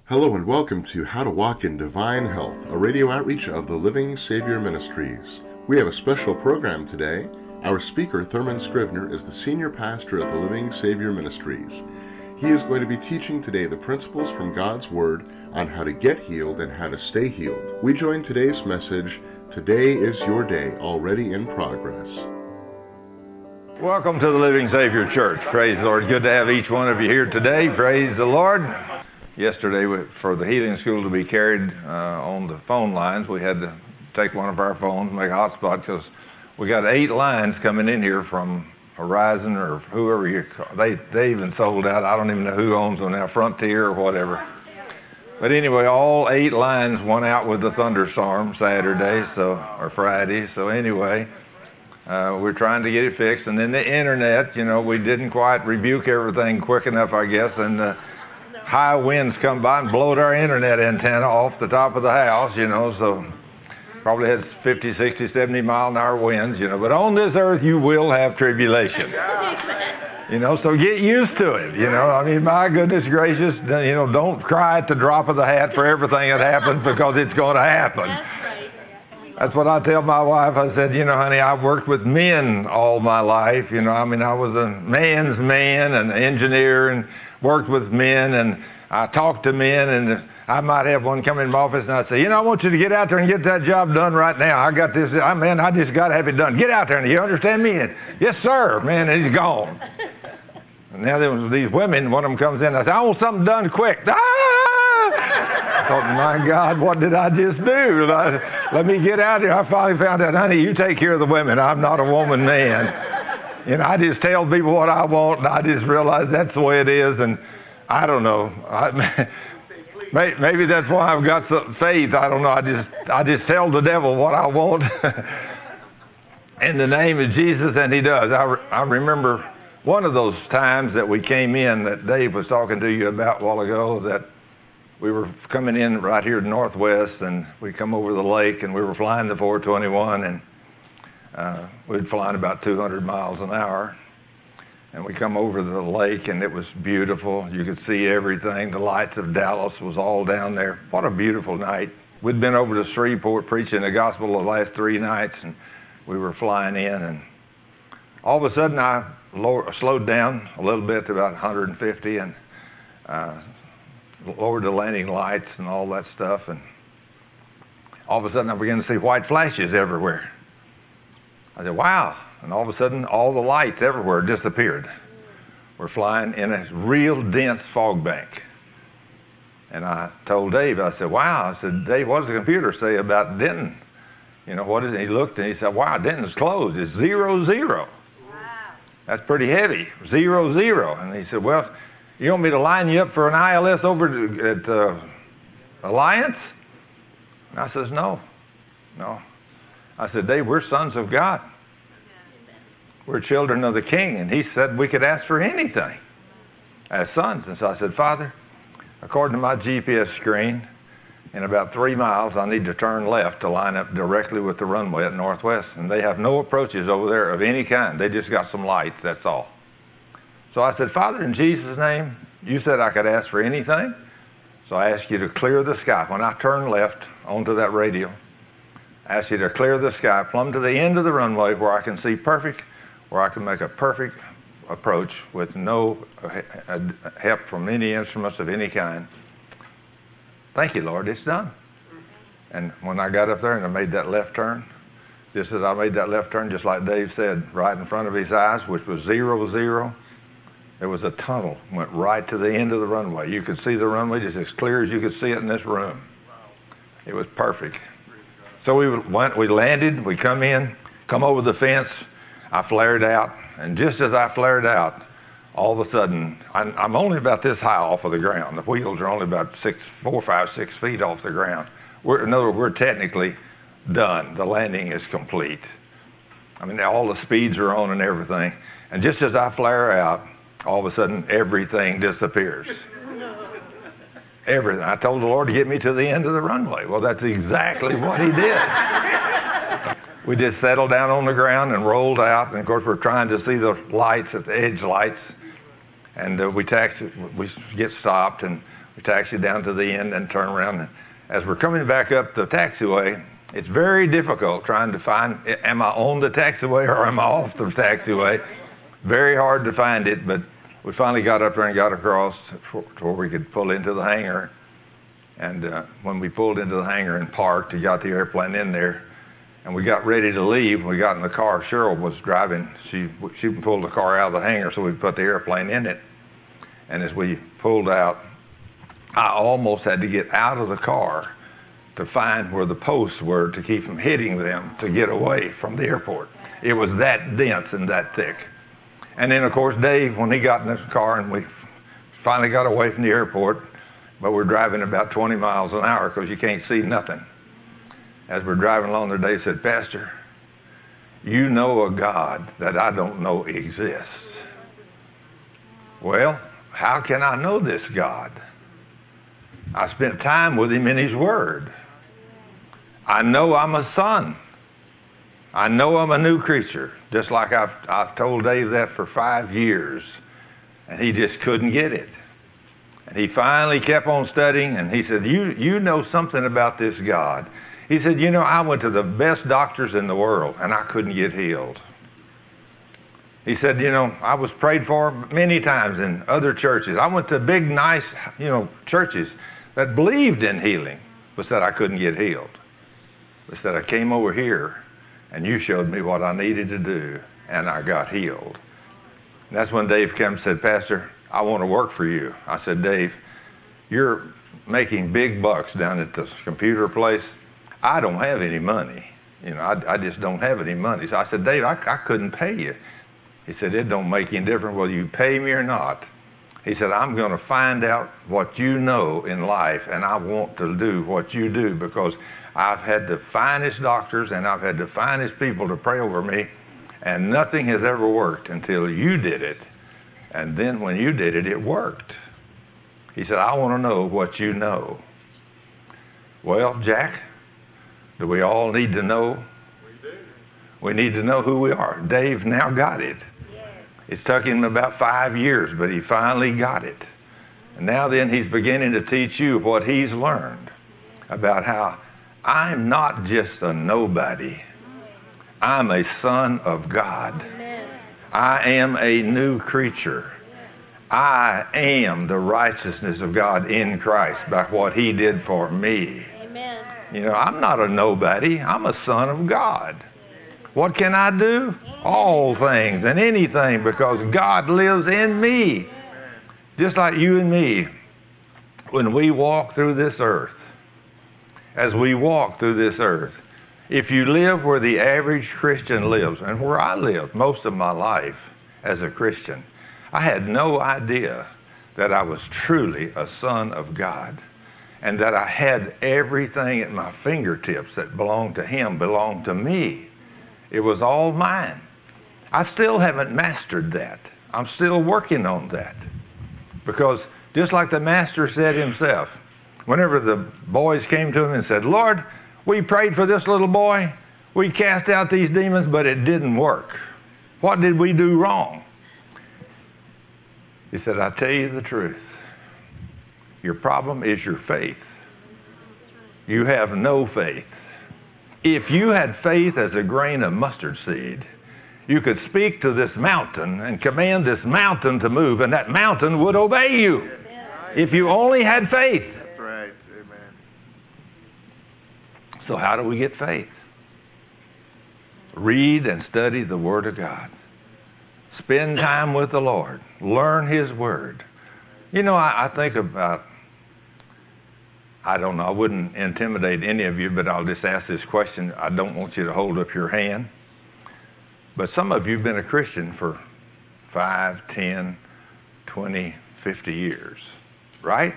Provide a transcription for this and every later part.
Hello and welcome to How to Walk in Divine Health, a radio outreach of the Living Savior Ministries. We have a special program today. Our speaker, Thurman Scrivener, is the senior pastor at the Living Savior Ministries. He is going to be teaching today the principles from God's Word on how to get healed and how to stay healed. We join today's message, Today is Your Day, already in progress. Welcome to the Living Savior Church. Praise the Lord. Good to have each one of you here today. Praise the Lord. Yesterday, for the healing school to be carried on the phone lines, we had to take one of our phones and make a hotspot because we got 8 lines coming in here from Horizon or whoever you call. They even sold out. I don't even know who owns them now, Frontier or whatever. But anyway, all 8 lines went out with the thunderstorm Saturday or Friday. So anyway, we're trying to get it fixed. And then the internet, we didn't quite rebuke everything quick enough, I guess, and high winds come by and blowed our internet antenna off the top of the house, so probably had 50, 60, 70 mile an hour winds, but on this earth you will have tribulation, so get used to it, my goodness gracious, don't cry at the drop of the hat for everything that happens because it's going to happen. That's what I tell my wife. I said, honey, I've worked with men all my life, I was a man's man and an engineer and worked with men, and I talked to men, and I might have one come in my office, and I'd say, I want you to get out there and get that job done right now. I got this, I just got to have it done. Get out there, and you understand me? And, yes, sir, man, and he's gone. And now there was these women, one of them comes in, and I said, I want something done quick. Ah! I thought, my God, what did I just do? Let me get out here. I finally found out, honey, you take care of the women. I'm not a woman man. I just tell people what I want, and I just realize that's the way it is, and I don't know. Maybe that's why I've got some faith. I don't know. I just tell the devil what I want in the name of Jesus, and he does. I remember one of those times that we came in that Dave was talking to you about a while ago, that we were coming in right here to Northwest, and we come over the lake, and we were flying the 421, and we'd flying about 200 miles an hour, and we come over the lake, and it was beautiful. You could see everything. The lights of Dallas was all down there. What a beautiful night. We'd been over to Shreveport preaching the gospel the last 3 nights, and we were flying in, and all of a sudden I slowed down a little bit to about 150 and lowered the landing lights and all that stuff, and all of a sudden I began to see white flashes everywhere. I said, wow. And all of a sudden, all the lights everywhere disappeared. We're flying in a real dense fog bank. And I told Dave, I said, wow. I said, Dave, what does the computer say about Denton? What is it? He looked and he said, wow, Denton's closed. It's 0, 0. Wow. That's pretty heavy, 0, 0. And he said, well, you want me to line you up for an ILS over at Alliance? And I says, no. I said, Dave, we're sons of God. We're children of the King. And he said we could ask for anything as sons. And so I said, Father, according to my GPS screen, in about 3 miles, I need to turn left to line up directly with the runway at Northwest. And they have no approaches over there of any kind. They just got some lights, that's all. So I said, Father, in Jesus' name, you said I could ask for anything. So I ask you to clear the sky. When I turn left onto that radio, I ask you to clear the sky, plumb to the end of the runway where I can see perfect, where I can make a perfect approach with no help from any instruments of any kind. Thank you, Lord, it's done. And when I got up there and I made that left turn, just as I made that left turn, just like Dave said, right in front of his eyes, which was 0, 0, there was a tunnel, went right to the end of the runway. You could see the runway just as clear as you could see it in this room. It was perfect. So we landed, we come over the fence, I flared out, and just as I flared out, all of a sudden, I'm only about this high off of the ground. The wheels are only about 4, 5, 6 feet off the ground. In other words, we're technically done. The landing is complete. All the speeds are on and everything. And just as I flare out, all of a sudden, everything disappears. Everything. I told the Lord to get me to the end of the runway. Well, that's exactly what he did. We just settled down on the ground and rolled out. And, of course, we're trying to see the lights at the edge lights. And we get stopped, and We taxied down to the end and turned around. And as we're coming back up the taxiway, it's very difficult trying to find, am I on the taxiway or am I off the taxiway? Very hard to find it, but we finally got up there and got across to where we could pull into the hangar. And when we pulled into the hangar and parked, we got the airplane in there, and we got ready to leave. We got in the car. Cheryl was driving. She pulled the car out of the hangar so we put the airplane in it. And as we pulled out, I almost had to get out of the car to find where the posts were to keep from hitting them to get away from the airport. It was that dense and that thick. And then, of course, Dave, when he got in his car and we finally got away from the airport, but we're driving about 20 miles an hour because you can't see nothing. As we're driving along there, Dave said, Pastor, you know a God that I don't know exists. Well, how can I know this God? I spent time with him in his word. I know I'm a son. I know I'm a new creature, just like I've told Dave that for 5 years, and he just couldn't get it. And he finally kept on studying, and he said, you know something about this God. He said, you know, I went to the best doctors in the world, and I couldn't get healed. He said, you know, I was prayed for many times in other churches. I went to big, nice, churches that believed in healing, but said I couldn't get healed. But said I came over here, and you showed me what I needed to do, and I got healed. And that's when Dave came and said, Pastor, I want to work for you. I said, Dave, you're making big bucks down at this computer place. I don't have any money. I just don't have any money. So I said, Dave, I couldn't pay you. He said, it don't make any difference whether you pay me or not. He said, I'm going to find out what you know in life, and I want to do what you do because I've had the finest doctors and I've had the finest people to pray over me, and nothing has ever worked until you did it. And then when you did it, it worked. He said, I want to know what you know. Well, Jack, do we all need to know? We do. We need to know who we are. Dave now got it. Yes. It's taken him about 5 years, but he finally got it. And now then he's beginning to teach you what he's learned about how I'm not just a nobody. I'm a son of God. I am a new creature. I am the righteousness of God in Christ by what he did for me. Amen. I'm not a nobody. I'm a son of God. What can I do? All things and anything because God lives in me. Just like you and me, when we walk through this earth, as we walk through this earth, if you live where the average Christian lives, and where I lived most of my life as a Christian, I had no idea that I was truly a son of God and that I had everything at my fingertips that belonged to him belonged to me. It was all mine. I still haven't mastered that. I'm still working on that. Because just like the master said himself, whenever the boys came to him and said, Lord, we prayed for this little boy. We cast out these demons, but it didn't work. What did we do wrong? He said, I tell you the truth. Your problem is your faith. You have no faith. If you had faith as a grain of mustard seed, you could speak to this mountain and command this mountain to move, and that mountain would obey you. If you only had faith. That's right. Amen. So how do we get faith? Read and study the Word of God. Spend time with the Lord. Learn his Word. I think about, I don't know, I wouldn't intimidate any of you, but I'll just ask this question. I don't want you to hold up your hand. But some of you have been a Christian for 5, 10, 20, 50 years, right?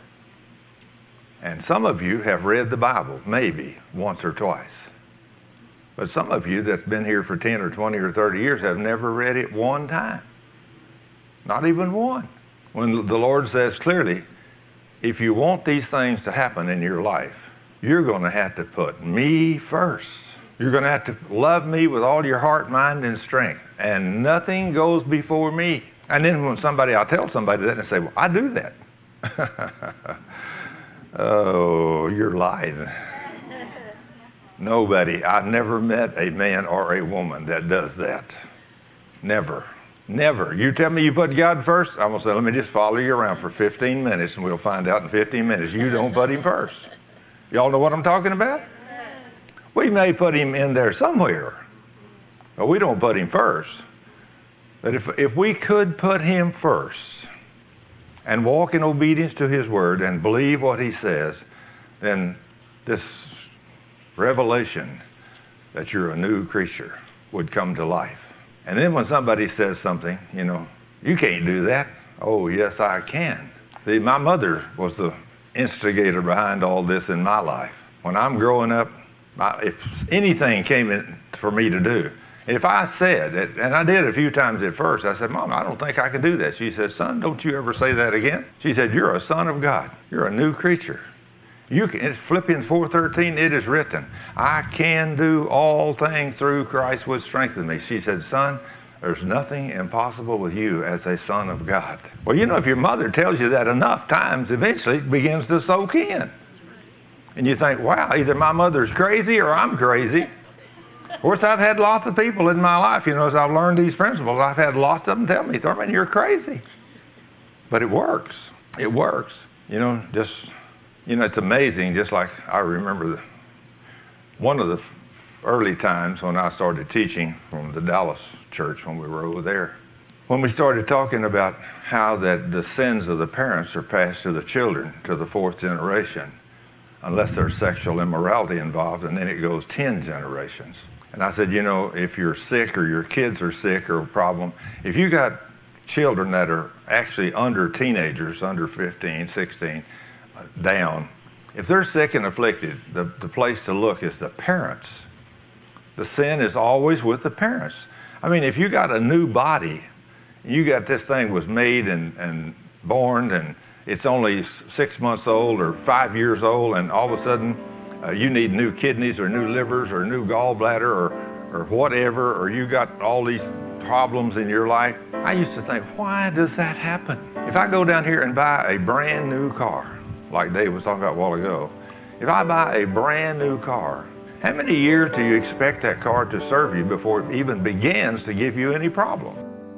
And some of you have read the Bible, maybe once or twice. But some of you that's been here for 10 or 20 or 30 years have never read it one time. Not even one. When the Lord says clearly, if you want these things to happen in your life, you're going to have to put me first. You're going to have to love me with all your heart, mind, and strength. And nothing goes before me. And then when I'll tell somebody that and say, well, I do that. Oh, you're lying. Nobody. I've never met a man or a woman that does that. Never. Never. You tell me you put God first, I'm going to say, let me just follow you around for 15 minutes and we'll find out in 15 minutes you don't put him first. Y'all know what I'm talking about? We may put him in there somewhere, but we don't put him first. But if we could put him first and walk in obedience to his word and believe what he says, then this revelation that you're a new creature would come to life. And then when somebody says something, you can't do that. Oh, yes, I can. See, my mother was the instigator behind all this in my life. When I'm growing up, if anything came in for me to do, if I said it, and I did a few times at first, I said, Mom, I don't think I can do that. She said, son, don't you ever say that again. She said, you're a son of God. You're a new creature. It's Philippians 4:13, it is written, I can do all things through Christ which strengthens me. She said, son, there's nothing impossible with you as a son of God. Well, if your mother tells you that enough times, eventually it begins to soak in. And you think, wow, either my mother's crazy or I'm crazy. Of course, I've had lots of people in my life, as I've learned these principles, I've had lots of them tell me, Thurman, you're crazy. But it works. It works. It's amazing, just like I remember one of the early times when I started teaching from the Dallas church when we were over there. When we started talking about how that the sins of the parents are passed to the children, to the fourth generation, unless there's sexual immorality involved, and then it goes 10 generations. And I said, if you're sick or your kids are sick or a problem, if you got children that are actually under teenagers, under 15, 16, down, if they're sick and afflicted, the place to look is the parents. The sin is always with the parents. I mean, if you got a new body, you got this thing was made and born and it's only 6 months old or 5 years old, and all of a sudden you need new kidneys or new livers or new gallbladder or whatever, or you got all these problems in your life. I used to think, why does that happen? If I go down here and buy a brand new car, like Dave was talking about a while ago, if I buy a brand new car, how many years do you expect that car to serve you before it even begins to give you any problem?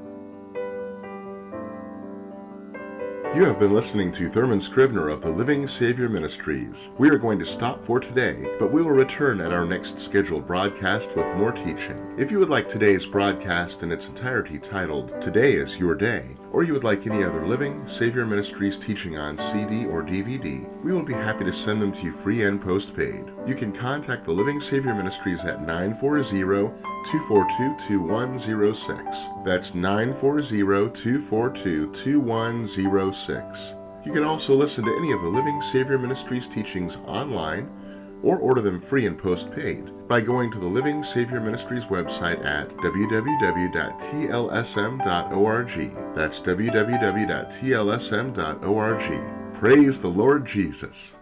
You have been listening to Thurman Scrivener of the Living Savior Ministries. We are going to stop for today, but we will return at our next scheduled broadcast with more teaching. If you would like today's broadcast in its entirety titled, Today is Your Day, or you would like any other Living Savior Ministries teaching on CD or DVD, we will be happy to send them to you free and postpaid. You can contact the Living Savior Ministries at 940-242-2106. That's 940-242-2106. You can also listen to any of the Living Savior Ministries teachings online or order them free and postpaid by going to the Living Savior Ministries website at www.tlsm.org. That's www.tlsm.org. Praise the Lord Jesus.